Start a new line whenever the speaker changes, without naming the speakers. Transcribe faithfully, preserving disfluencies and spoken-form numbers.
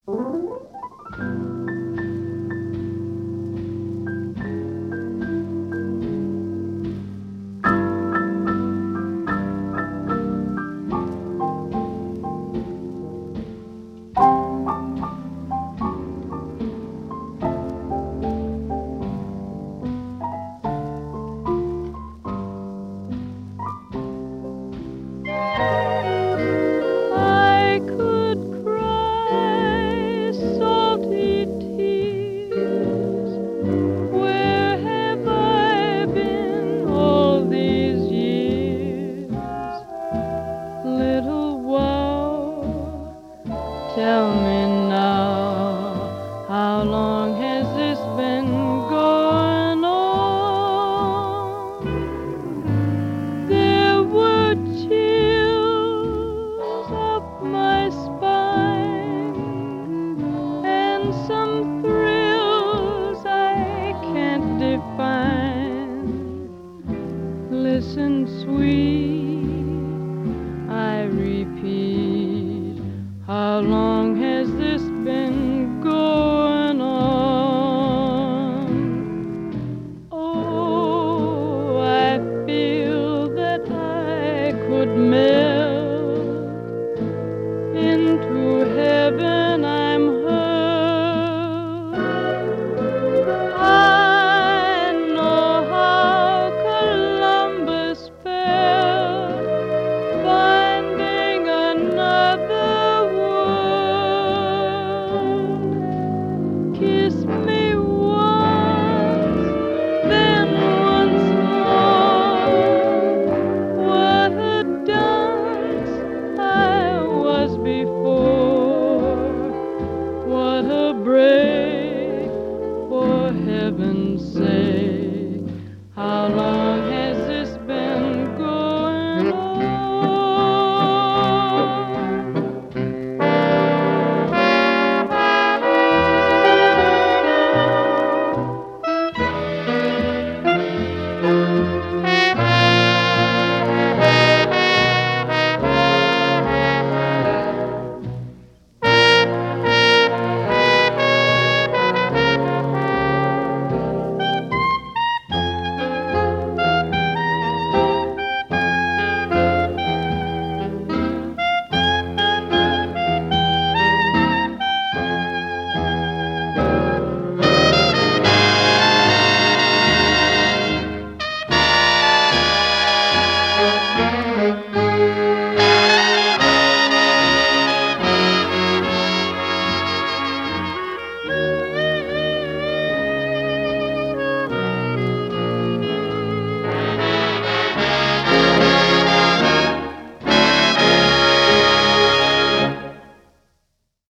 I could cry salty tears. Where have I been all these years? Little wow, tell me now, how long has this been going on? There were chills up my spine and some thrills I can't define. Listen, sweet, I repeat, how long has this been going on? Oh, I feel that I could melt into heaven. I'm hurt. I know how Columbus felt, finding another world. Kiss me once, then once more. What a dunce I was before. What a break, for heaven's sake.